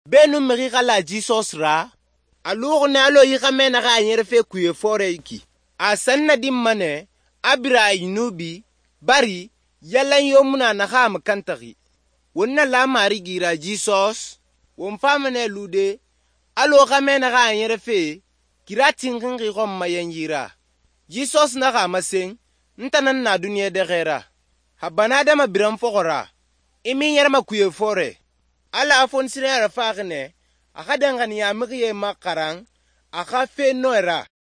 benu megi gala Jesus ra alugo ne alo yi gamena ga anyere fe kuye fore iki asanna dimmane abira inubi bari yalan yomuna na ga makantagi wonna la mari gira Jesus won famane lude alo gamena ga anyere fe kiratin gingi gomma yanjira Jesus na ga maseng ntanan na duniya de gera habana da mabiran fogora imin yarma kuye fore ala afon sire rafagne akadangan ya miye makarang aka fe noera